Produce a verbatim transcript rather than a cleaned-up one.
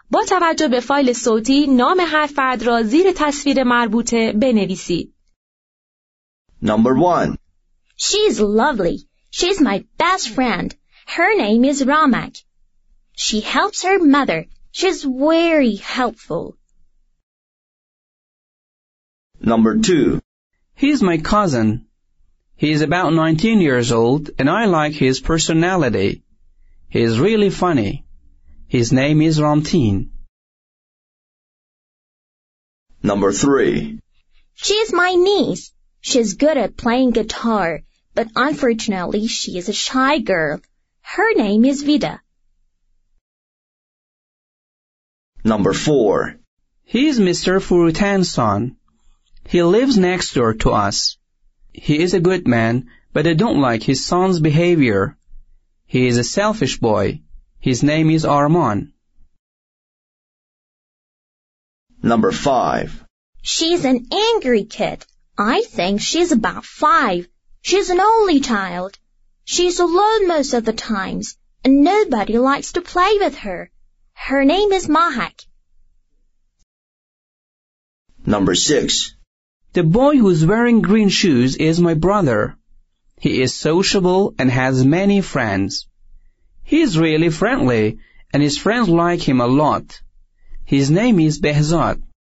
با توجه به فایل صوتی نام هر فرد را زیر تصویر مربوطه بنویسید. Number one. She's lovely. She's my best friend. Her name is Ramak. She helps her mother. She's very helpful. Number two. He's my cousin. He is about nineteen years old and I like his personality. He is really funny. His name is Ramteen. Number three. She's my niece. She's good at playing guitar, but unfortunately she is a shy girl. Her name is Vida. Number four. He's Mister Furutan's son. He lives next door to us. He is a good man, but I don't like his son's behavior. He is a selfish boy. His name is Arman. Number five. She's an angry kid. I think she's about five. She's an only child. She's alone most of the times, and nobody likes to play with her. Her name is Mahak. Number six. The boy who's wearing green shoes is my brother. He is sociable and has many friends. He is really friendly, and his friends like him a lot. His name is Behzad.